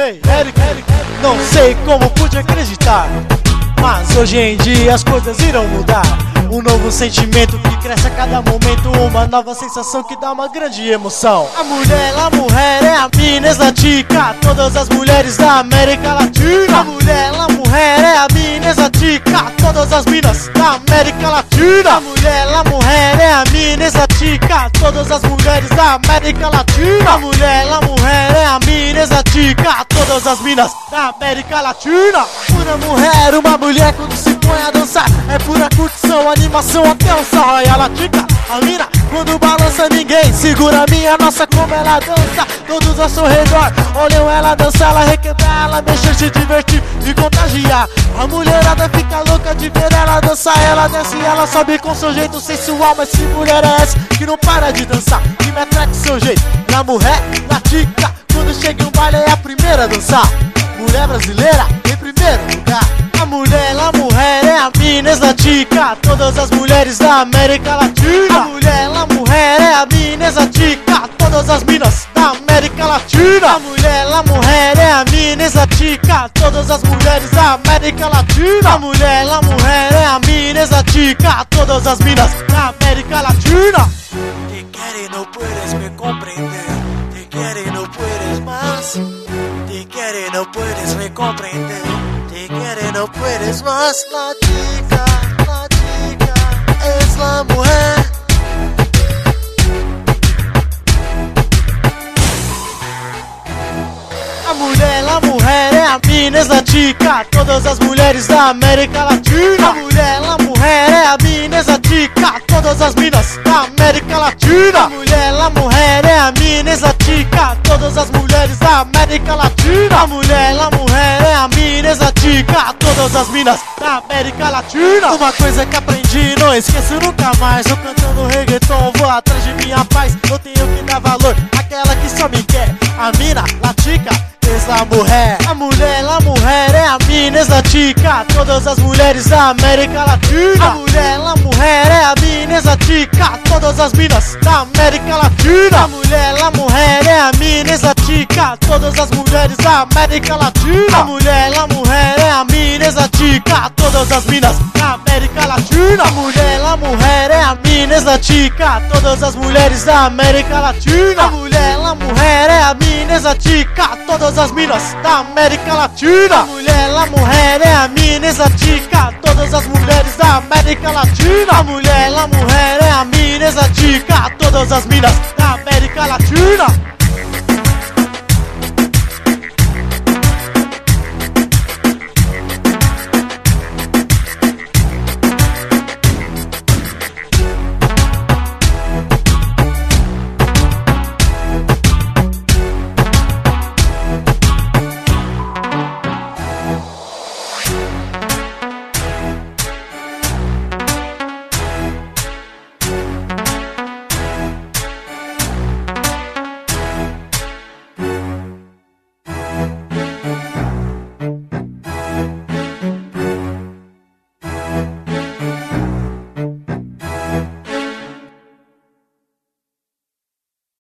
Ei, Eric, não sei como pude acreditar, mas hoje em dia as coisas irão mudar. Um novo sentimento que cresce a cada momento, uma nova sensação que dá uma grande emoção. A mulher é a mina exótica, todas as mulheres da América Latina. A mulher é a mina exótica, todas as minas da América Latina. A mulher é a mina exótica, todas as mulheres da América Latina. A mulher é a mina exótica, todas as minas da América Latina. Uma mulher quando se põe a dançar é pura curtição, animação até o sarraia latica. A mina quando balança ninguém segura a minha nossa como ela dança. Todos ao seu redor olham ela dançar, ela requebrar, ela mexer, se divertir e contagiar. A mulherada fica louca de ver ela dançar. Ela desce e ela sobe com seu jeito sensual. Mas que mulher é essa que não para de dançar, que me atrai com seu jeito? Na mulher latica, quando chega em um baile é a primeira a dançar. Mulher brasileira em primeiro lugar. A mulher é a mina exótica, todas as mulheres da América Latina. A mulher é a mina exótica, todas as minas da América Latina. A mulher é a mina exótica, todas as mulheres da América Latina. A mulher é a mina exótica, todas as minas da América Latina. Te quiere y no puedes me comprender, te quiere y no puedes más. Te quiere y no puedes me comprender, te quiere y no puedes más. La chica es la mujer. A mulher é a mina exótica, todas as mulheres da América Latina. A mulher é a mina exótica, todas as minas da América Latina. A mulher é a mina exótica, todas as mulheres da América Latina. A mulher é a mina exótica, todas as minas da América Latina. Uma coisa que aprendi, não esqueço nunca mais. Eu cantando reggaeton, vou atrás de minha paz. Eu tenho que dar valor àquela que só me quer. A mina latica es la mujer. A mulher é a mina exótica, todas as mulheres da América Latina. A mulher é a mina exótica, todas as minas da América Latina. A mulher é a mina exótica, todas as mulheres da América Latina. A mulher é a mina exótica, todas as minas da América Latina. A mulher é a mina exótica, todas as mulheres da América Latina. A mulher é a mina exótica, todas as minas da América Latina. A mulher é a mina exótica, todas as mulheres da América Latina. A mulher é a mina exótica, todas as minas da América Latina.